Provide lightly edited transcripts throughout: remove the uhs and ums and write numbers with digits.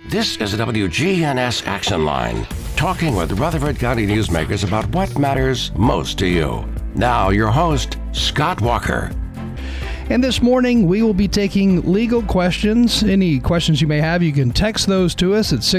This is the WGNS Action Line, talking with Rutherford County newsmakers about what matters most to you. Now, your host, Scott Walker. And this morning, we will be taking legal questions. Any questions you may have, you can text those to us at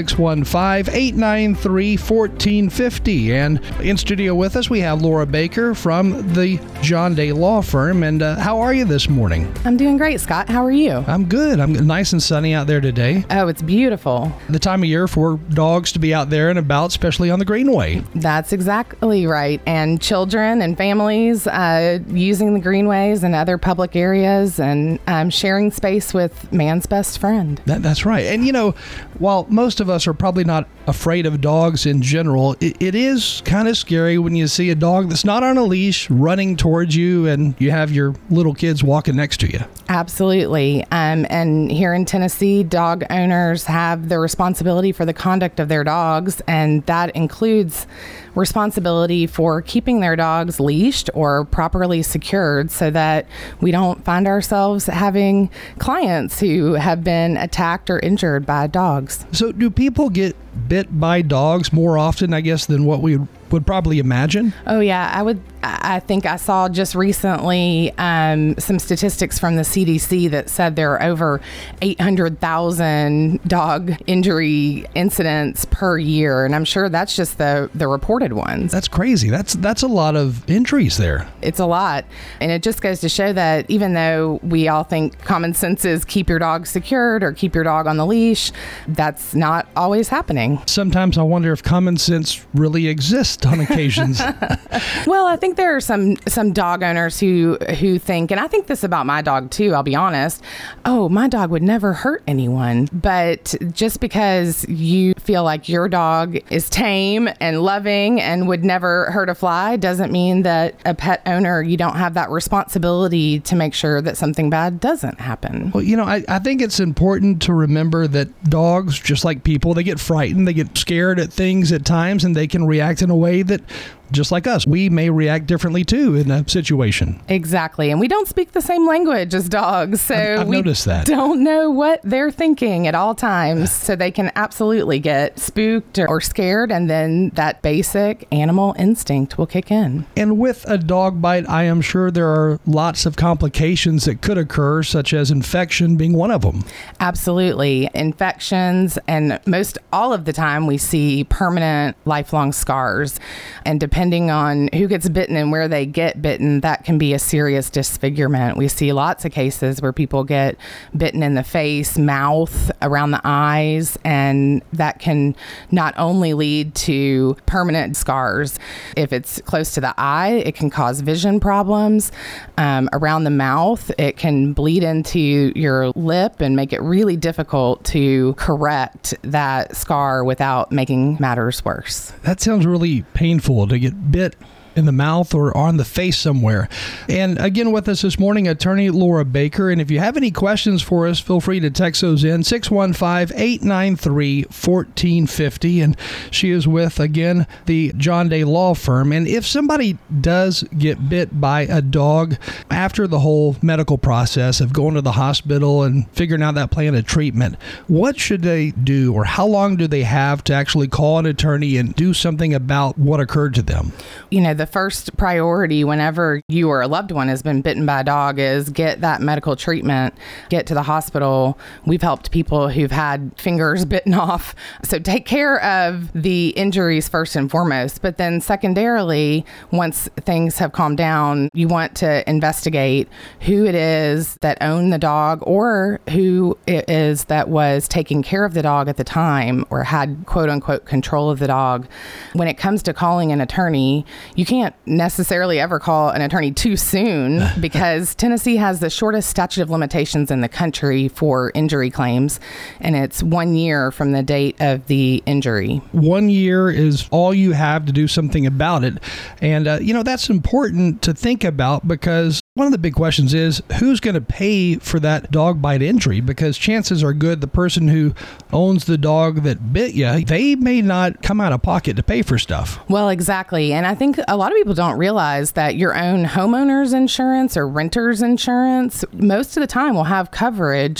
615-893-1450. And in studio with us, we have Laura Baker from the John Day Law Firm. And how are you this morning? I'm doing great, Scott. How are you? I'm good. I'm nice and sunny out there today. Oh, it's beautiful. The time of year for dogs to be out there and about, especially on the Greenway. That's exactly right. And children and families using the greenways and other public areas and sharing space with man's best friend. That's right. And, you know, while most of us are probably not afraid of dogs in general, it is kind of scary when you see a dog that's not on a leash running towards you and you have your little kids walking next to you. Absolutely. And here in Tennessee, dog owners have the responsibility for the conduct of their dogs, and that includes responsibility for keeping their dogs leashed or properly secured so that we don't find ourselves having clients who have been attacked or injured by dogs. So do people get bit by dogs more often, I guess, than what we would probably imagine? Oh, yeah. I think I saw just recently some statistics from the CDC that said there are over 800,000 dog injury incidents per year. And I'm sure that's just the reported ones. That's crazy. That's a lot of injuries there. It's a lot. And it just goes to show that even though we all think common sense is keep your dog secured or keep your dog on the leash, that's not always happening. Sometimes I wonder if common sense really exists on occasions. Well, I think there are some dog owners who think, and I think this about my dog too, I'll be honest, oh, my dog would never hurt anyone. But just because you feel like your dog is tame and loving and would never hurt a fly doesn't mean that a pet owner, you don't have that responsibility to make sure that something bad doesn't happen. Well, you know, I think it's important to remember that dogs, just like people, they get frightened, they get scared at things at times, and they can react in a way that, just like us, we may react differently too in a situation. Exactly. And we don't speak the same language as dogs. So I've noticed that. Don't know what they're thinking at all times. So they can absolutely get spooked or scared. And then that basic animal instinct will kick in. And with a dog bite, I am sure there are lots of complications that could occur, such as infection being one of them. Absolutely. Infections. And most all of the time we see permanent lifelong scars. And depending on who gets bitten and where they get bitten, that can be a serious disfigurement. We see lots of cases where people get bitten in the face, mouth, around the eyes, and that can not only lead to permanent scars. If it's close to the eye, it can cause vision problems. Around the mouth, it can bleed into your lip and make it really difficult to correct that scar without making matters worse. That sounds really painful to get bit in the mouth or on the face somewhere. And again, with us this morning, attorney Laura Baker. And if you have any questions for us, feel free to text those in 615-893-1450. And she is with, again, the John Day Law Firm. And if somebody does get bit by a dog after the whole medical process of going to the hospital and figuring out that plan of treatment, what should they do, or how long do they have to actually call an attorney and do something about what occurred to them? You know, the first priority whenever you or a loved one has been bitten by a dog is get that medical treatment, get to the hospital. We've helped people who've had fingers bitten off. So take care of the injuries first and foremost. But then secondarily, once things have calmed down, you want to investigate who it is that owned the dog or who it is that was taking care of the dog at the time or had quote unquote control of the dog. When it comes to calling an attorney, you can't necessarily ever call an attorney too soon because Tennessee has the shortest statute of limitations in the country for injury claims, and it's 1 year from the date of the injury. 1 year is all you have to do something about it. And, that's important to think about because one of the big questions is who's going to pay for that dog bite injury? Because chances are good the person who owns the dog that bit you, they may not come out of pocket to pay for stuff. Well, exactly. And I think a lot of people don't realize that your own homeowner's insurance or renter's insurance most of the time will have coverage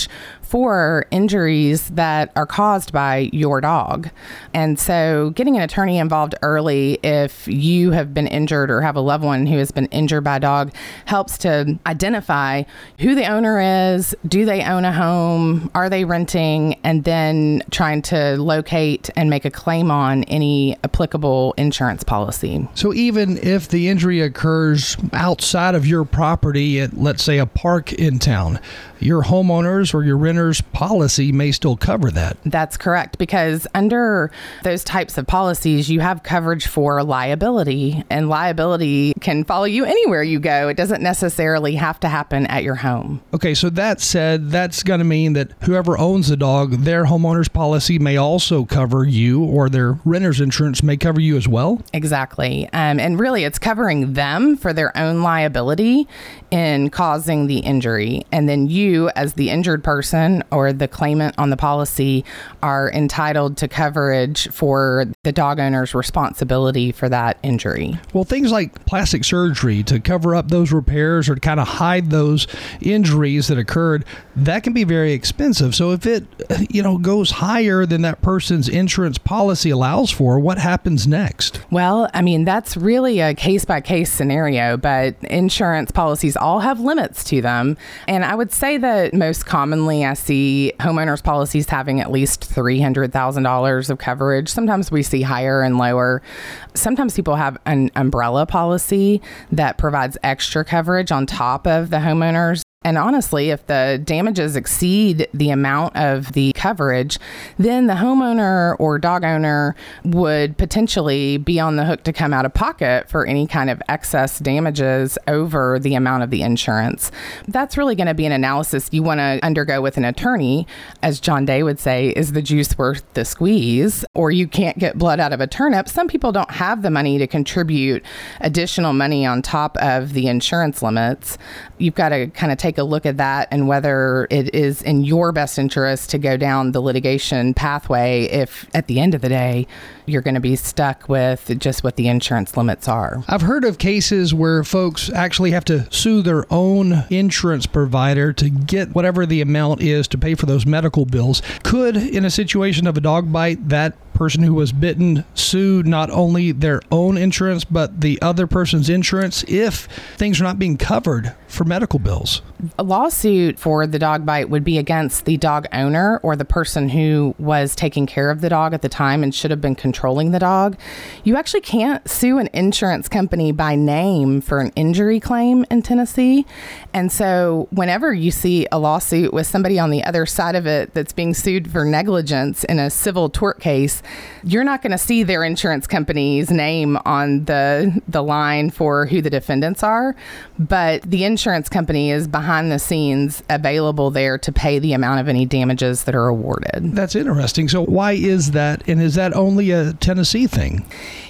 for injuries that are caused by your dog. And so getting an attorney involved early if you have been injured or have a loved one who has been injured by a dog helps to identify who the owner is, do they own a home, are they renting, and then trying to locate and make a claim on any applicable insurance policy. So even if the injury occurs outside of your property at, let's say, a park in town, your homeowners or your renter's policy may still cover that. That's correct, because under those types of policies, you have coverage for liability, and liability can follow you anywhere you go. It doesn't necessarily have to happen at your home. Okay, so that said, that's going to mean that whoever owns the dog, their homeowner's policy may also cover you, or their renter's insurance may cover you as well? Exactly. And really, it's covering them for their own liability in causing the injury. And then you, as the injured person or the claimant on the policy, are entitled to coverage for the dog owner's responsibility for that injury. Well, things like plastic surgery to cover up those repairs or to kind of hide those injuries that occurred, that can be very expensive. So if it, goes higher than that person's insurance policy allows for, what happens next? Well, I mean, that's really a case-by-case scenario, but insurance policies all have limits to them. And I would say that most commonly I see homeowners policies having at least $300,000 of coverage. Sometimes we see higher and lower. Sometimes people have an umbrella policy that provides extra coverage on top of the homeowners. And honestly, if the damages exceed the amount of the coverage, then the homeowner or dog owner would potentially be on the hook to come out of pocket for any kind of excess damages over the amount of the insurance. That's really going to be an analysis you want to undergo with an attorney. As John Day would say, is the juice worth the squeeze? Or you can't get blood out of a turnip. Some people don't have the money to contribute additional money on top of the insurance limits. You've got to kind of take a look at that and whether it is in your best interest to go down the litigation pathway if at the end of the day you're going to be stuck with just what the insurance limits are. I've heard of cases where folks actually have to sue their own insurance provider to get whatever the amount is to pay for those medical bills. Could, in a situation of a dog bite, that person who was bitten sue not only their own insurance but the other person's insurance if things are not being covered for medical bills? A lawsuit for the dog bite would be against the dog owner or the person who was taking care of the dog at the time and should have been controlling the dog. You actually can't sue an insurance company by name for an injury claim in Tennessee. And so whenever you see a lawsuit with somebody on the other side of it that's being sued for negligence in a civil tort case, you're not going to see their insurance company's name on the line for who the defendants are, but the insurance company is behind the scenes available there to pay the amount of any damages that are awarded. That's interesting. So why is that? And is that only a Tennessee thing?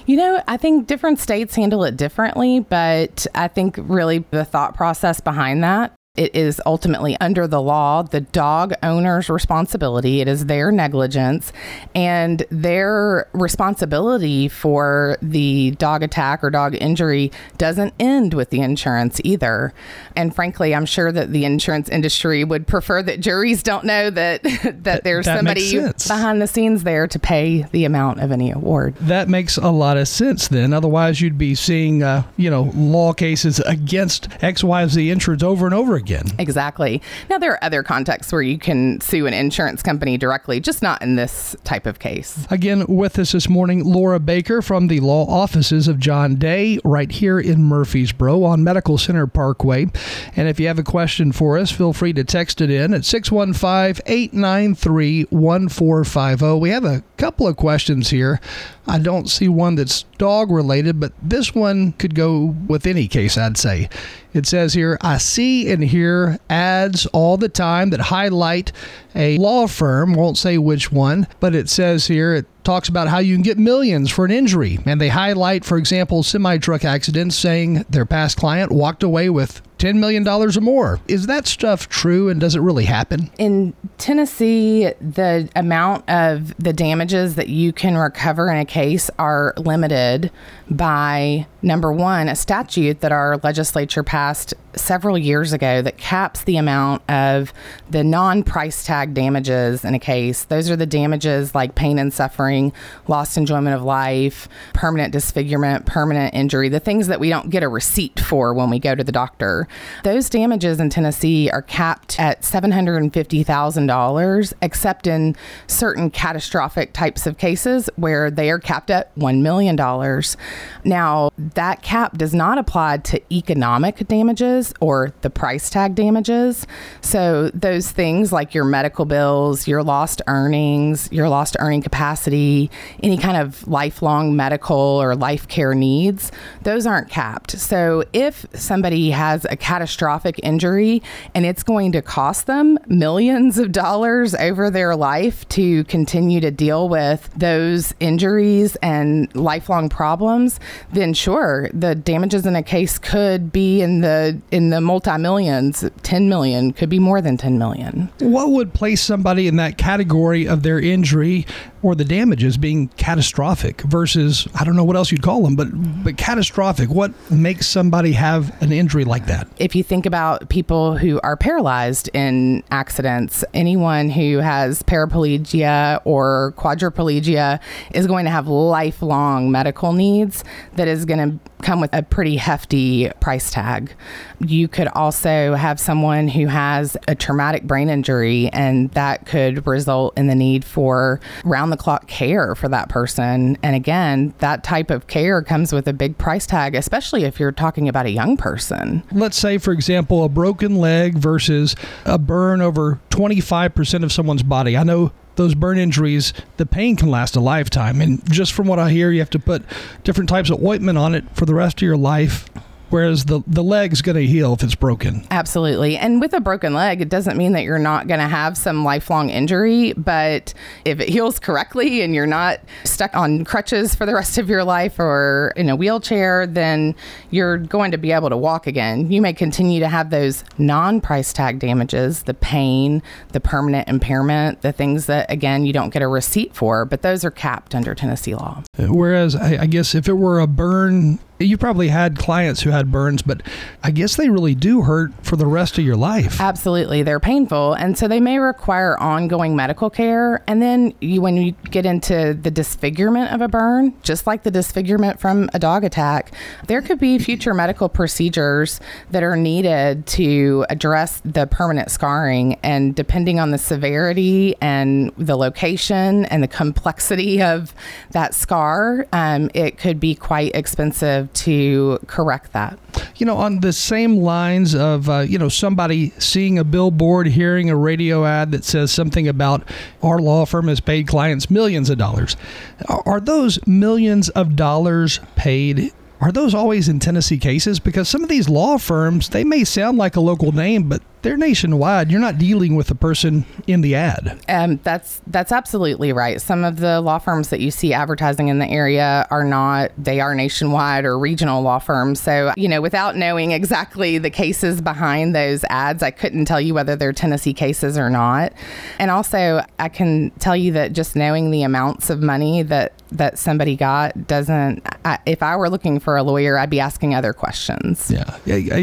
I think different states handle it differently, but I think really the thought process behind that, it is ultimately under the law, the dog owner's responsibility. It is their negligence, and their responsibility for the dog attack or dog injury doesn't end with the insurance either. And frankly, I'm sure that the insurance industry would prefer that juries don't know that there's somebody behind the scenes there to pay the amount of any award. That makes a lot of sense then. Otherwise, you'd be seeing, law cases against XYZ insurance over and over again. Exactly. Now, there are other contexts where you can sue an insurance company directly, just not in this type of case. Again, with us this morning, Laura Baker from the law offices of John Day right here in Murfreesboro on Medical Center Parkway. And if you have a question for us, feel free to text it in at 615-893-1450. We have a couple of questions here. I don't see one that's dog related, but this one could go with any case, I'd say. It says here, I see and hear ads all the time that highlight a law firm, won't say which one, but it says here, it talks about how you can get millions for an injury. And they highlight, for example, semi-truck accidents, saying their past client walked away with $10 million or more. Is that stuff true, and does it really happen? In Tennessee, the amount of the damages that you can recover in a case are limited by, number one, a statute that our legislature passed several years ago that caps the amount of the non-price tag damages in a case. Those are the damages like pain and suffering, lost enjoyment of life, permanent disfigurement, permanent injury, the things that we don't get a receipt for when we go to the doctor. Those damages in Tennessee are capped at $750,000, except in certain catastrophic types of cases where they are capped at $1 million. Now, that cap does not apply to economic damages or the price tag damages. So those things like your medical bills, your lost earnings, your lost earning capacity, any kind of lifelong medical or life care needs, those aren't capped. So if somebody has a catastrophic injury and it's going to cost them millions of dollars over their life to continue to deal with those injuries and lifelong problems, then sure, the damages in a case could be in the multi-millions. 10 million, could be more than 10 million. What would place somebody in that category of their injury or the damages being catastrophic versus, I don't know what else you'd call them, but catastrophic? What makes somebody have an injury like that? If you think about people who are paralyzed in accidents, anyone who has paraplegia or quadriplegia is going to have lifelong medical needs that is going to come with a pretty hefty price tag. You could also have someone who has a traumatic brain injury, and that could result in the need for round-the-clock care for that person. And again, that type of care comes with a big price tag, especially if you're talking about a young person. Let's say, for example, a broken leg versus a burn over 25% of someone's body. I know those burn injuries, the pain can last a lifetime. And just from what I hear, you have to put different types of ointment on it for the rest of your life, whereas the leg's going to heal if it's broken. Absolutely. And with a broken leg, it doesn't mean that you're not going to have some lifelong injury, but if it heals correctly and you're not stuck on crutches for the rest of your life or in a wheelchair, then you're going to be able to walk again. You may continue to have those non-price tag damages, the pain, the permanent impairment, the things that, again, you don't get a receipt for, but those are capped under Tennessee law. Whereas I guess if it were a burn, you probably had clients who had burns, but I guess they really do hurt for the rest of your life. Absolutely. They're painful. And so they may require ongoing medical care. And then when you get into the disfigurement of a burn, just like the disfigurement from a dog attack, there could be future medical procedures that are needed to address the permanent scarring. And depending on the severity and the location and the complexity of that scar, it could be quite expensive to correct that. You know, on the same lines of, somebody seeing a billboard, hearing a radio ad that says something about our law firm has paid clients millions of dollars. Are those millions of dollars paid? Are those always in Tennessee cases? Because some of these law firms, they may sound like a local name, but they're nationwide. You're not dealing with the person in the ad. That's absolutely right. Some of the law firms that you see advertising in the area are not, they are nationwide or regional law firms. So, without knowing exactly the cases behind those ads, I couldn't tell you whether they're Tennessee cases or not. And also, I can tell you that just knowing the amounts of money that somebody got doesn't, if I were looking for a lawyer, I'd be asking other questions. Yeah.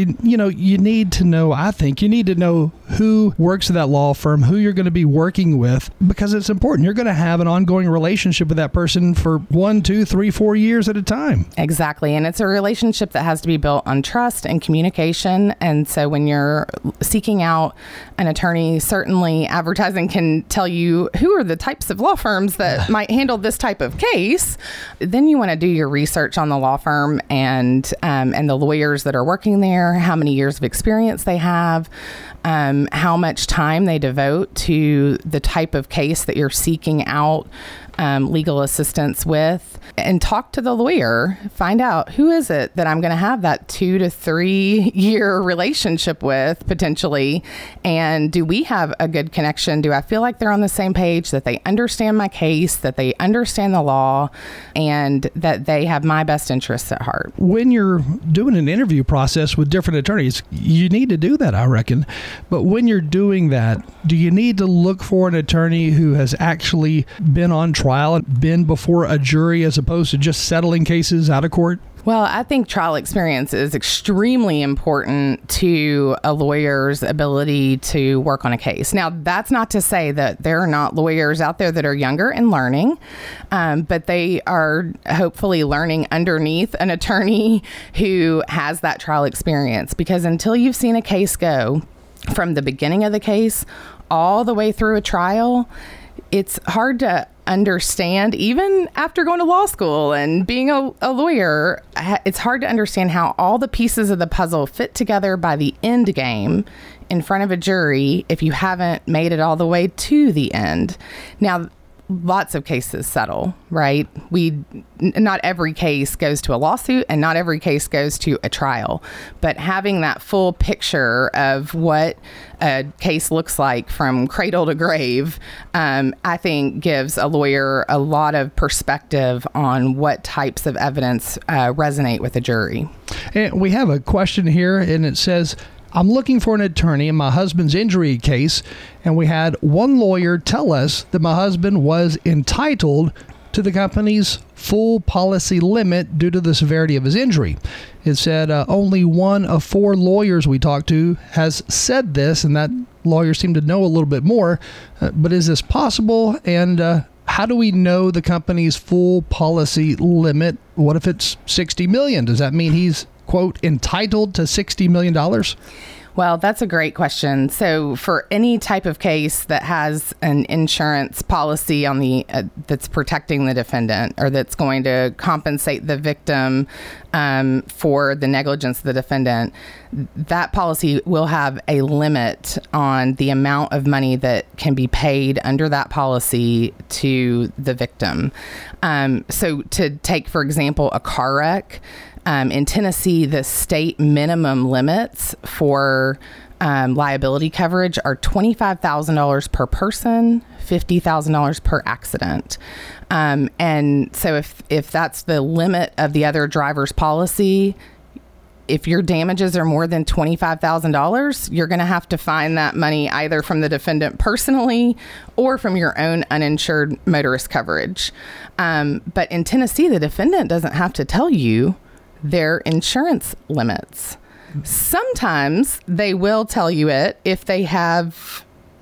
You need to know, I think you need to know who works at that law firm, who you're going to be working with, because it's important. You're going to have an ongoing relationship with that person for 1, 2, 3, 4 years at a time. Exactly. And it's a relationship that has to be built on trust and communication. And so when you're seeking out an attorney, certainly advertising can tell you who are the types of law firms that might handle this type of case. Then you want to do your research on the law firm and the lawyers that are working there, how many years of experience they have, how much time they devote to the type of case that you're seeking out legal assistance with, and talk to the lawyer. Find out, who is it that I'm going to have that 2 to 3 year relationship with potentially, and do we have a good connection? Do I feel like they're on the same page, that they understand my case, that they understand the law, law and that they have my best interests at heart. When you're doing an interview process with different attorneys, you need to do that, I reckon. But when you're doing that, do you need to look for an attorney who has actually been on trial and been before a jury as opposed to just settling cases out of court? Well, I think trial experience is extremely important to a lawyer's ability to work on a case. Now, that's not to say that there are not lawyers out there that are younger and learning, but they are hopefully learning underneath an attorney who has that trial experience. Because until you've seen a case go from the beginning of the case all the way through a trial, it's hard to understand. Even after going to law school and being a lawyer, it's hard to understand how all the pieces of the puzzle fit together by the end game in front of a jury if you haven't made it all the way to the end. Now, lots of cases settle, right? Not every case goes to a lawsuit and not every case goes to a trial, but having that full picture of what a case looks like from cradle to grave, I think gives a lawyer a lot of perspective on what types of evidence resonate with a jury. And we have a question here, and it says, I'm looking for an attorney in my husband's injury case, and we had one lawyer tell us that my husband was entitled to the company's full policy limit due to the severity of his injury. It said only one of 4 lawyers we talked to has said this, and that lawyer seemed to know a little bit more. But is this possible? And how do we know the company's full policy limit? What if it's $60 million? Does that mean he's, quote, entitled to $60 million? Well, that's a great question. So for any type of case that has an insurance policy on the that's protecting the defendant or that's going to compensate the victim for the negligence of the defendant, that policy will have a limit on the amount of money that can be paid under that policy to the victim. So to take, for example, a car wreck, in Tennessee, the state minimum limits for liability coverage are $25,000 per person, $50,000 per accident. And so if that's the limit of the other driver's policy, if your damages are more than $25,000, you're going to have to find that money either from the defendant personally or from your own uninsured motorist coverage. But in Tennessee, the defendant doesn't have to tell you their insurance limits. Sometimes they will tell you it if they have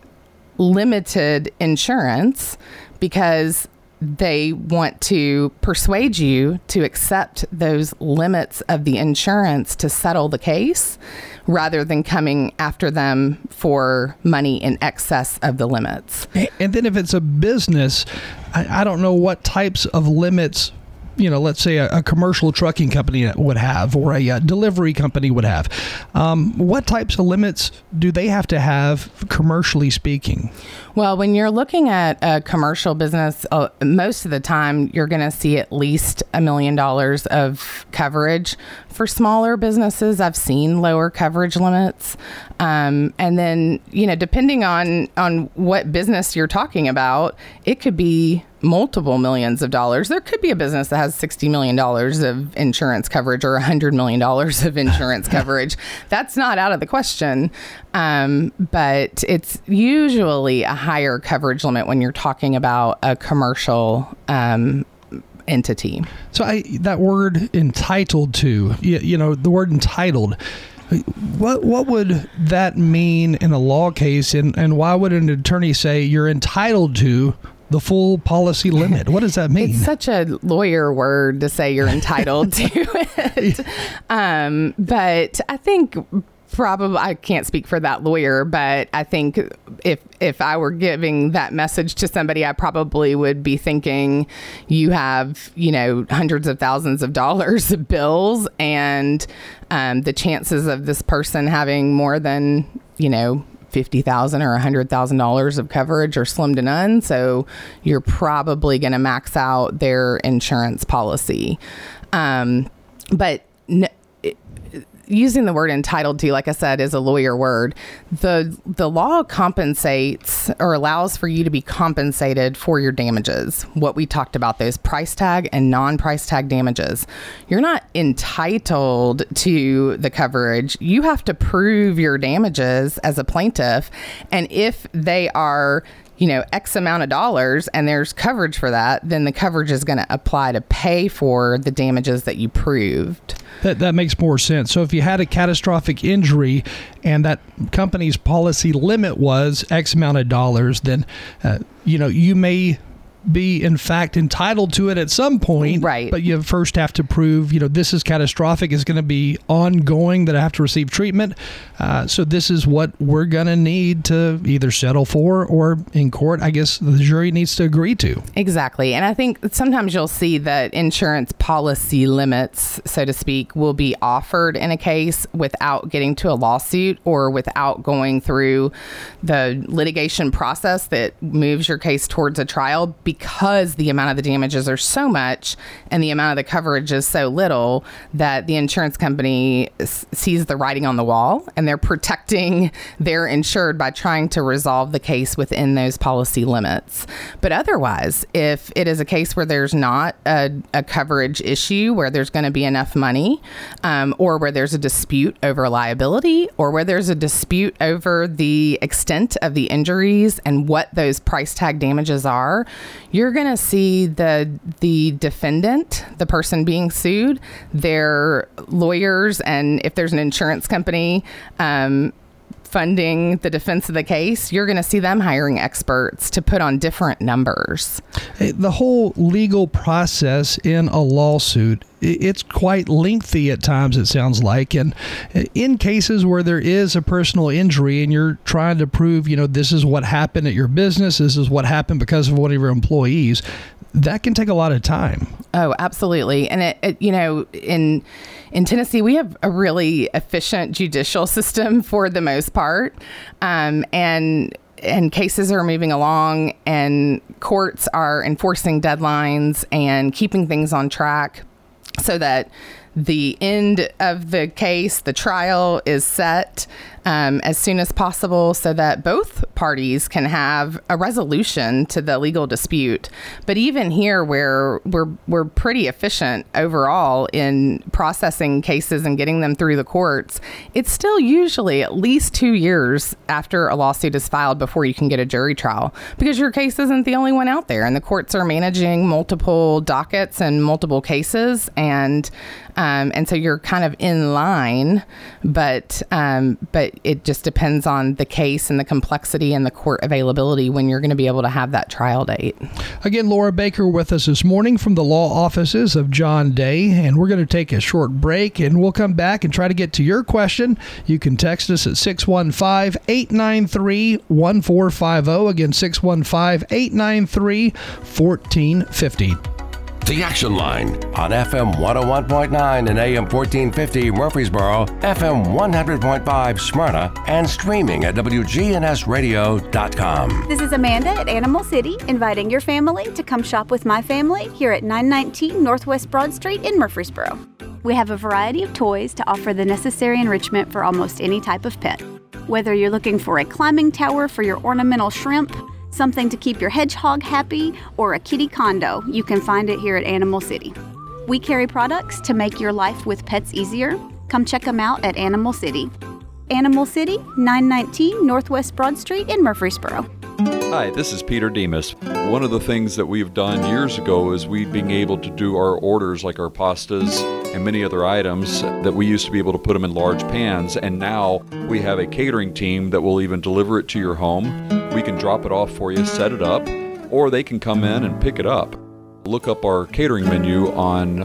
limited insurance because they want to persuade you to accept those limits of the insurance to settle the case rather than coming after them for money in excess of the limits. And then if it's a business, I don't know what types of limits, let's say a commercial trucking company would have, or a delivery company would have. What types of limits do they have to have, commercially speaking? Well, when you're looking at a commercial business, most of the time you're going to see at least $1 million of coverage. For smaller businesses, I've seen lower coverage limits. And then, depending on what business you're talking about, it could be multiple millions of dollars. There could be a business that has $60 million of insurance coverage or $100 million of insurance coverage. That's not out of the question. But it's usually a higher coverage limit when you're talking about a commercial entity. So that word entitled to, the word entitled, what would that mean in a law case? And why would an attorney say you're entitled to the full policy limit? What does that mean? It's such a lawyer word to say you're entitled to it. But I think probably, I can't speak for that lawyer, but I think if I were giving that message to somebody, I probably would be thinking you have, hundreds of thousands of dollars of bills, and the chances of this person having more than, $50,000 or $100,000 of coverage are slim to none. So you're probably going to max out their insurance policy. But using the word entitled to, like I said, is a lawyer word. The law compensates or allows for you to be compensated for your damages. What we talked about, those price tag and non-price tag damages. You're not entitled to the coverage. You have to prove your damages as a plaintiff. And if they are, X amount of dollars and there's coverage for that, then the coverage is going to apply to pay for the damages that you proved. That makes more sense. So if you had a catastrophic injury and that company's policy limit was X amount of dollars, then, you may be in fact entitled to it at some point, right? But you first have to prove, this is catastrophic, is going to be ongoing, that I have to receive treatment. So this is what we're going to need to either settle for or in court, I guess the jury needs to agree to. Exactly. And I think sometimes you'll see that insurance policy limits, so to speak, will be offered in a case without getting to a lawsuit or without going through the litigation process that moves your case towards a trial, because the amount of the damages are so much and the amount of the coverage is so little that the insurance company sees the writing on the wall, and they're protecting their insured by trying to resolve the case within those policy limits. But otherwise, if it is a case where there's not a coverage issue, where there's going to be enough money, or where there's a dispute over liability, or where there's a dispute over the extent of the injuries and what those price tag damages are, you're going to see the defendant, the person being sued, their lawyers, and if there's an insurance company funding the defense of the case, you're going to see them hiring experts to put on different numbers. The whole legal process in a lawsuit, it's quite lengthy at times, it sounds like. And in cases where there is a personal injury and you're trying to prove, this is what happened at your business, this is what happened because of one of your employees, that can take a lot of time. Oh, absolutely. And in Tennessee, we have a really efficient judicial system for the most part. And cases are moving along, and courts are enforcing deadlines and keeping things on track so that the end of the case, the trial, is set as soon as possible so that both parties can have a resolution to the legal dispute. But even here, where we're pretty efficient overall in processing cases and getting them through the courts, it's still usually at least 2 years after a lawsuit is filed before you can get a jury trial, because your case isn't the only one out there, and the courts are managing multiple dockets and multiple cases, and so you're kind of in line, but it just depends on the case and the complexity and the court availability when you're going to be able to have that trial date. Again, Laura Baker with us this morning from the law offices of John Day, and we're going to take a short break, and we'll come back and try to get to your question. You can text us at 615-893-1450. Again, 615-893-1450. The Action Line on FM 101.9 and AM 1450 Murfreesboro, FM 100.5 Smyrna, and streaming at WGNSradio.com. This is Amanda at Animal City, inviting your family to come shop with my family here at 919 Northwest Broad Street in Murfreesboro. We have a variety of toys to offer the necessary enrichment for almost any type of pet. Whether you're looking for a climbing tower for your ornamental shrimp, something to keep your hedgehog happy, or a kitty condo, you can find it here at Animal City. We carry products to make your life with pets easier. Come check them out at Animal City. Animal City, 919 Northwest Broad Street in Murfreesboro. Hi, this is Peter Demas. One of the things that we've done years ago is we being able to do our orders, like our pastas and many other items that we used to be able to put them in large pans, and now we have a catering team that will even deliver it to your home. We can drop it off for you, set it up, or they can come in and pick it up. Look up our catering menu on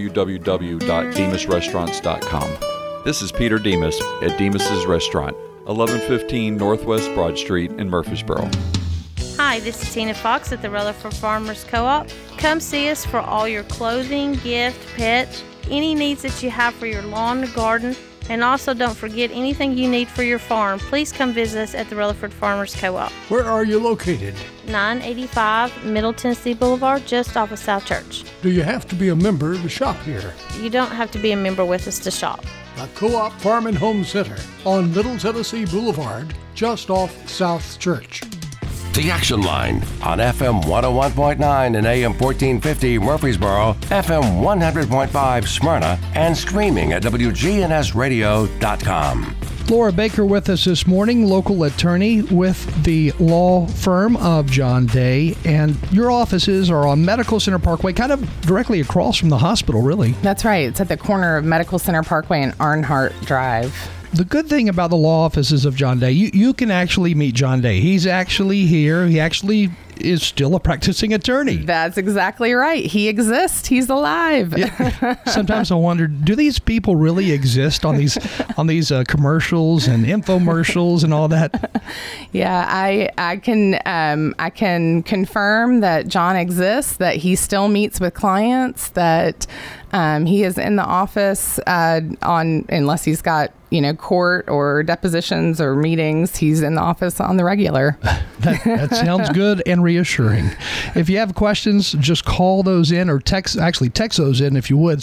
www.demasrestaurants.com. This is Peter Demas at Demas's Restaurant, 1115 Northwest Broad Street in Murfreesboro. Hi, this is Tina Fox at the Rutherford Farmers Co-op. Come see us for all your clothing, gift, pet, any needs that you have for your lawn and garden. And also don't forget anything you need for your farm. Please come visit us at the Rutherford Farmers Co-op. Where are you located? 985 Middle Tennessee Boulevard, just off of South Church. Do you have to be a member to shop here? You don't have to be a member with us to shop. the Co-op Farm and Home Center on Middle Tennessee Boulevard, just off South Church. The Action Line on FM 101.9 and AM 1450 Murfreesboro, FM 100.5 Smyrna, and streaming at WGNSradio.com. Laura Baker with us this morning, local attorney with the law firm of John Day. And your offices are on Medical Center Parkway, kind of directly across from the hospital, really. That's right. It's at the corner of Medical Center Parkway and Arnhart Drive. The good thing about the law offices of John Day, you can actually meet John Day. He's actually here. He actually is still a practicing attorney. That's exactly right. He exists. He's alive. Yeah. Sometimes I wonder, do these people really exist on these commercials and infomercials and all that? Yeah, I can confirm that John exists, that he still meets with clients, that he is in the office unless he's got court or depositions or meetings. He's in the office on the regular. That sounds good and reassuring. If you have questions, just call those in or text those in if you would.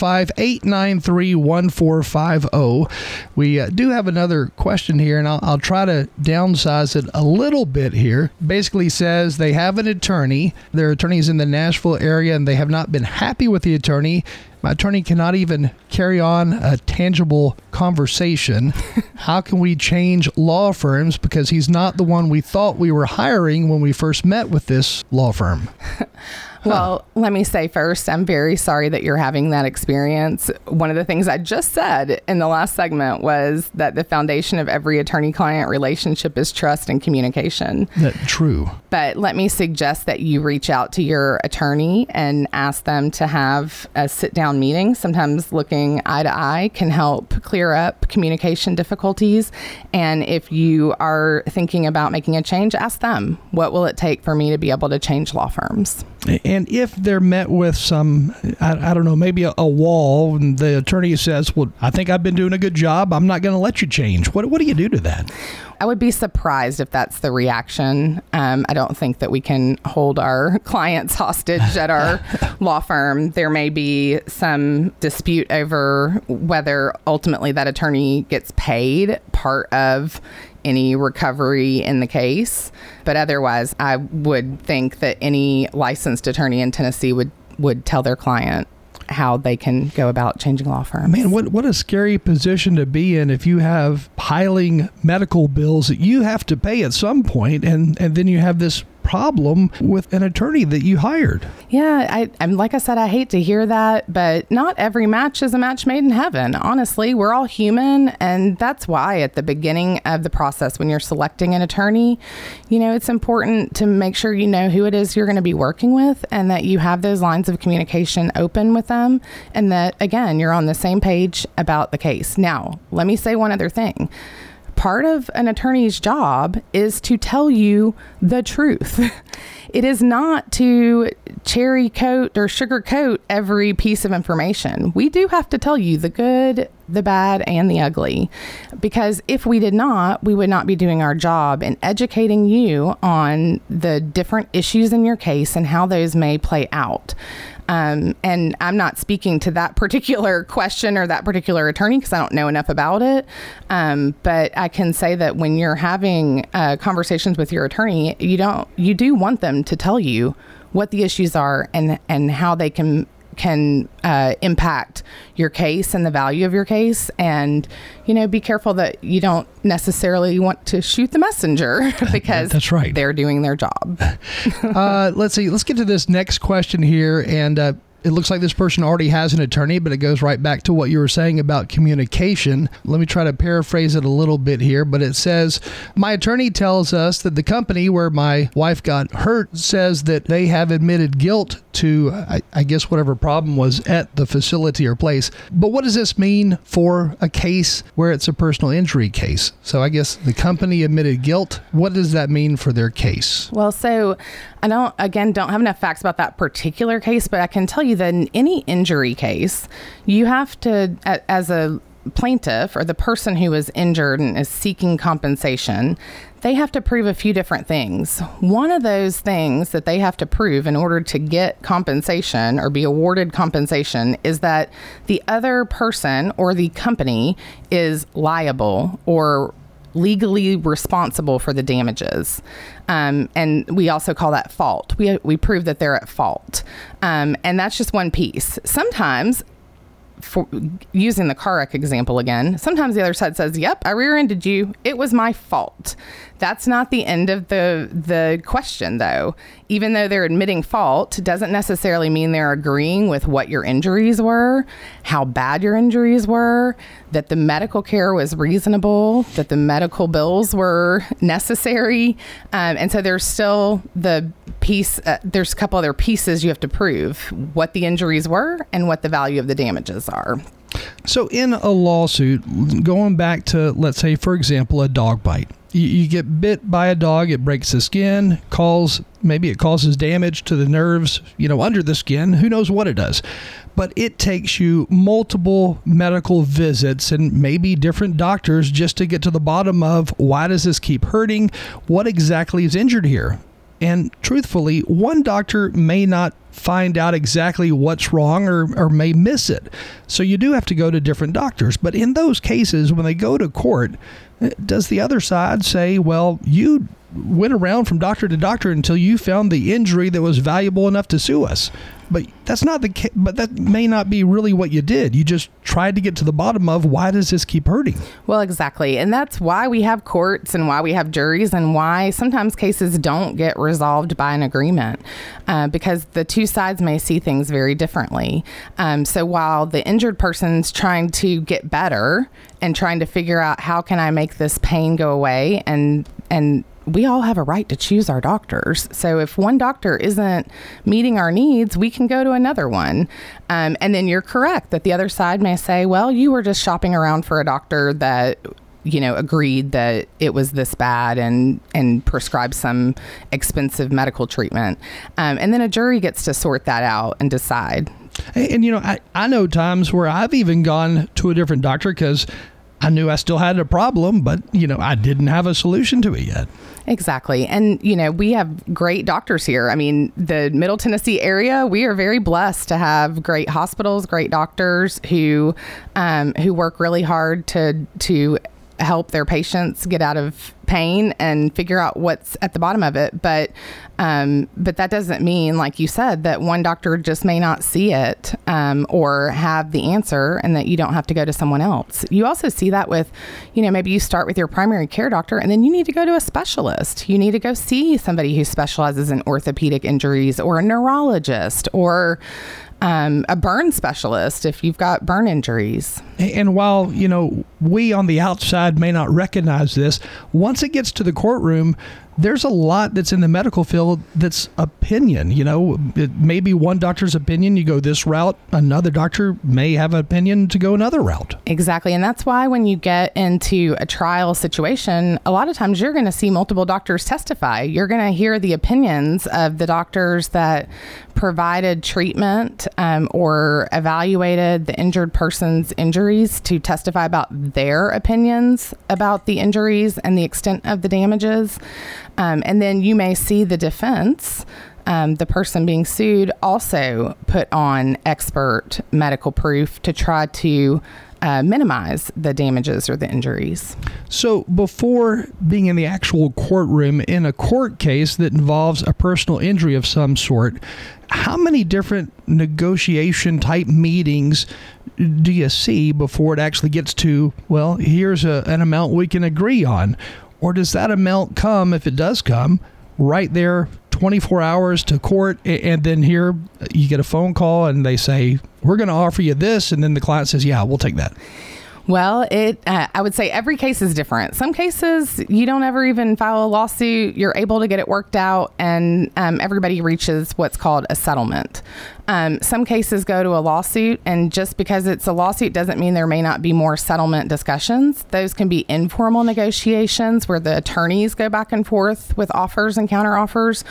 615-893-1450. We do have another question here, and I'll try to downsize it a little bit here. Basically says they have an attorney. Their attorney's in the Nashville area, and they have not been happy with the attorney. My attorney cannot even carry on a tangible conversation. How can we change law firms? Because he's not the one we thought we were hiring when we first met with this law firm. Well, let me say first, I'm very sorry that you're having that experience. One of the things I just said in the last segment was that the foundation of every attorney-client relationship is trust and communication. That's true. But let me suggest that you reach out to your attorney and ask them to have a sit-down meeting. Sometimes looking eye to eye can help clear up communication difficulties. And if you are thinking about making a change, ask them, what will it take for me to be able to change law firms? And if they're met with some, I don't know, maybe a wall, and the attorney says, well, I think I've been doing a good job, I'm not going to let you change. What do you do to that? I would be surprised if that's the reaction. I don't think that we can hold our clients hostage at our law firm. There may be some dispute over whether ultimately that attorney gets paid part of any recovery in the case. But otherwise, I would think that any licensed attorney in Tennessee would tell their client how they can go about changing law firms. Man, what a scary position to be in if you have piling medical bills that you have to pay at some point, and then you have this problem with an attorney that you hired. Yeah, I'm like I said, I hate to hear that, but not every match is a match made in heaven. Honestly, we're all human, and that's why at the beginning of the process, when you're selecting an attorney, it's important to make sure you know who it is you're going to be working with, and that you have those lines of communication open with them, and that, again, you're on the same page about the case. Now, let me say one other thing. Part of an attorney's job is to tell you the truth. It is not to cherry coat or sugarcoat every piece of information. We do have to tell you the good, the bad, and the ugly. Because if we did not, we would not be doing our job in educating you on the different issues in your case and how those may play out. And I'm not speaking to that particular question or that particular attorney because I don't know enough about it. But I can say that when you're having conversations with your attorney, you do want them to tell you what the issues are and how they can impact your case and the value of your case. And, be careful that you don't necessarily want to shoot the messenger because that's right. They're doing their job. Let's see. Let's get to this next question here. And it looks like this person already has an attorney, but it goes right back to what you were saying about communication. Let me try to paraphrase it a little bit here, but it says, my attorney tells us that the company where my wife got hurt says that they have admitted guilt to, I guess, whatever problem was at the facility or place. But what does this mean for a case where it's a personal injury case? So I guess the company admitted guilt. What does that mean for their case? Well, so I don't have enough facts about that particular case, but I can tell you that in any injury case, you have to, as a plaintiff or the person who is injured and is seeking compensation, they have to prove a few different things. One of those things that they have to prove in order to get compensation or be awarded compensation is that the other person or the company is liable or legally responsible for the damages. And we also call that fault. We prove that they're at fault. And that's just one piece. Sometimes, for using the car wreck example again, sometimes the other side says, yep, I rear-ended you. It was my fault. That's not the end of the question, though. Even though they're admitting fault, doesn't necessarily mean they're agreeing with what your injuries were, how bad your injuries were, that the medical care was reasonable, that the medical bills were necessary. And so there's still the piece, there's a couple other pieces you have to prove, what the injuries were and what the value of the damages are. So in a lawsuit, going back to, let's say, for example, a dog bite. You get bit by a dog, it breaks the skin, maybe it causes damage to the nerves, under the skin. Who knows what it does? But it takes you multiple medical visits and maybe different doctors just to get to the bottom of why does this keep hurting? What exactly is injured here? And truthfully, one doctor may not find out exactly what's wrong or may miss it. So you do have to go to different doctors. But in those cases, when they go to court, does the other side say, well, you went around from doctor to doctor until you found the injury that was valuable enough to sue us? But that's not the case. But that may not be really what you did. You just tried to get to the bottom of why does this keep hurting? Well, exactly. And that's why we have courts and why we have juries and why sometimes cases don't get resolved by an agreement, because the two sides may see things very differently. So while the injured person's trying to get better and trying to figure out how can I make this pain go away, and we all have a right to choose our doctors. So if one doctor isn't meeting our needs, we can go to another one. And then you're correct that the other side may say, well, you were just shopping around for a doctor that, agreed that it was this bad and prescribed some expensive medical treatment. And then a jury gets to sort that out and decide. And, I know times where I've even gone to a different doctor because I knew I still had a problem, but, I didn't have a solution to it yet. Exactly. And, we have great doctors here. I mean, the Middle Tennessee area, we are very blessed to have great hospitals, great doctors who work really hard to help their patients get out of pain and figure out what's at the bottom of it. But that doesn't mean, like you said, that one doctor just may not see it or have the answer and that you don't have to go to someone else. You also see that with, maybe you start with your primary care doctor and then you need to go to a specialist. You need to go see somebody who specializes in orthopedic injuries or a neurologist or a burn specialist if you've got burn injuries. And while, we on the outside may not recognize this, once it gets to the courtroom, there's a lot that's in the medical field that's opinion. It may be one doctor's opinion, you go this route. Another doctor may have an opinion to go another route. Exactly. And that's why when you get into a trial situation, a lot of times you're going to see multiple doctors testify. You're going to hear the opinions of the doctors that provided treatment or evaluated the injured person's injuries to testify about their opinions about the injuries and the extent of the damages. And then you may see the defense, the person being sued, also put on expert medical proof to try to minimize the damages or the injuries. So before being in the actual courtroom in a court case that involves a personal injury of some sort, how many different negotiation type meetings do you see before it actually gets to, well, here's an amount we can agree on? Or does that amount come, if it does come, right there 24 hours to court, and then here you get a phone call and they say, we're going to offer you this, and then the client says, yeah, we'll take that? Well, I would say every case is different. Some cases, you don't ever even file a lawsuit. You're able to get it worked out, and everybody reaches what's called a settlement. Some cases go to a lawsuit, and just because it's a lawsuit doesn't mean there may not be more settlement discussions. Those can be informal negotiations where the attorneys go back and forth with offers and counteroffers,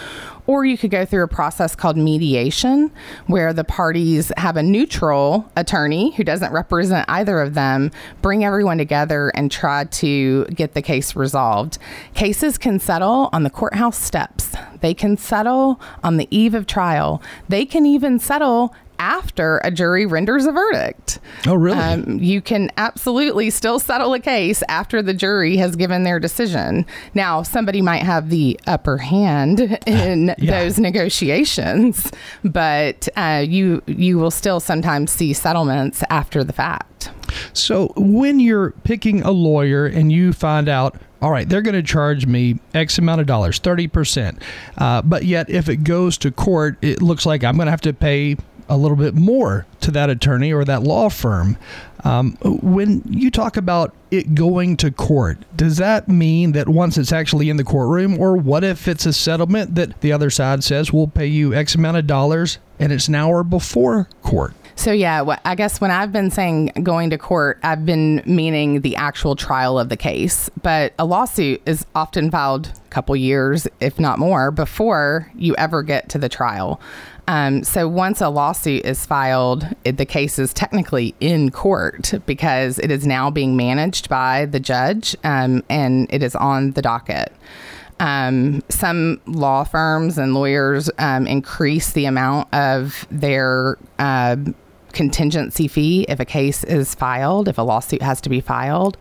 Or you could go through a process called mediation, where the parties have a neutral attorney who doesn't represent either of them, bring everyone together and try to get the case resolved. Cases can settle on the courthouse steps. They can settle on the eve of trial. They can even settle after a jury renders a verdict. Oh, really? You can absolutely still settle a case after the jury has given their decision. Now, somebody might have the upper hand in those negotiations, but you will still sometimes see settlements after the fact. So when you're picking a lawyer and you find out, all right, they're going to charge me X amount of dollars, 30%. But yet if it goes to court, it looks like I'm going to have to pay a little bit more to that attorney or that law firm. When you talk about it going to court, does that mean that once it's actually in the courtroom, or what if it's a settlement that the other side says we'll pay you X amount of dollars and it's an hour before court? So yeah, I guess when I've been saying going to court, I've been meaning the actual trial of the case. But a lawsuit is often filed a couple years, if not more, before you ever get to the trial. So once a lawsuit is filed, the case is technically in court because it is now being managed by the judge, and it is on the docket. Some law firms and lawyers increase the amount of their contingency fee if a case is filed, if a lawsuit has to be filed.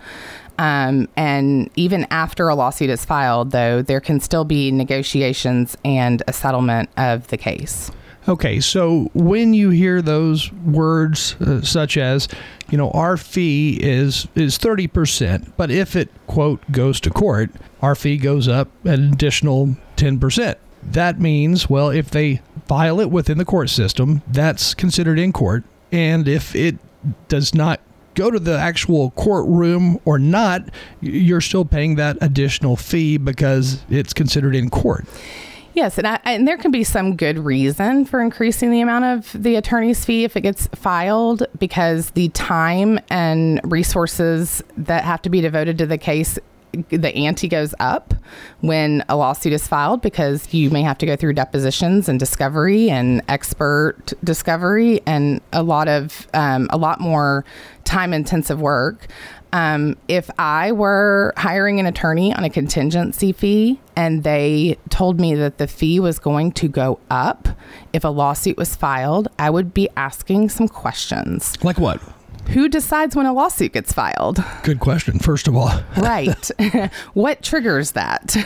And even after a lawsuit is filed, though, there can still be negotiations and a settlement of the case. Okay, so when you hear those words such as, our fee is 30%, but if it, quote, goes to court, our fee goes up an additional 10%. That means, well, if they file it within the court system, that's considered in court. And if it does not go to the actual courtroom or not, you're still paying that additional fee because it's considered in court. Yes, and there can be some good reason for increasing the amount of the attorney's fee if it gets filed, because the time and resources that have to be devoted to the case, the ante goes up when a lawsuit is filed, because you may have to go through depositions and discovery and expert discovery and a lot more time-intensive work. If I were hiring an attorney on a contingency fee and they told me that the fee was going to go up if a lawsuit was filed, I would be asking some questions. Like what? Who decides when a lawsuit gets filed? Good question, first of all. Right. What triggers that?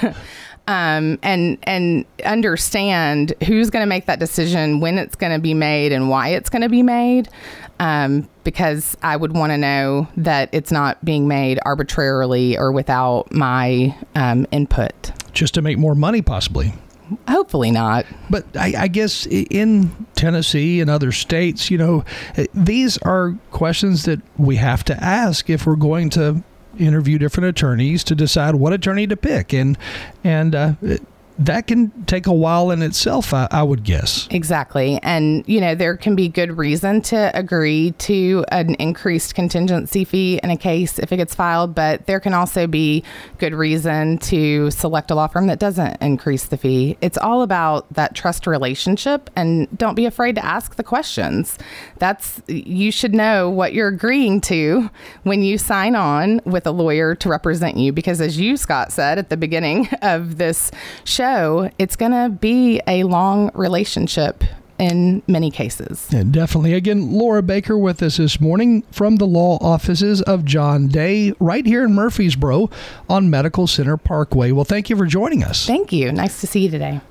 And understand who's going to make that decision, when it's going to be made, and why it's going to be made. Because I would want to know that it's not being made arbitrarily or without my input. Just to make more money, possibly. Hopefully not. But I guess in Tennessee and other states, these are questions that we have to ask if we're going to interview different attorneys to decide what attorney to pick. And that can take a while in itself, I would guess. Exactly. And, there can be good reason to agree to an increased contingency fee in a case if it gets filed, but there can also be good reason to select a law firm that doesn't increase the fee. It's all about that trust relationship, and don't be afraid to ask the questions. You should know what you're agreeing to when you sign on with a lawyer to represent you, because as you, Scott, said at the beginning of this show, it's going to be a long relationship in many cases. Yeah, definitely. Again, Laura Baker with us this morning from the law offices of John Day, right here in Murfreesboro on Medical Center Parkway. Well, thank you for joining us. Thank you. Nice to see you today.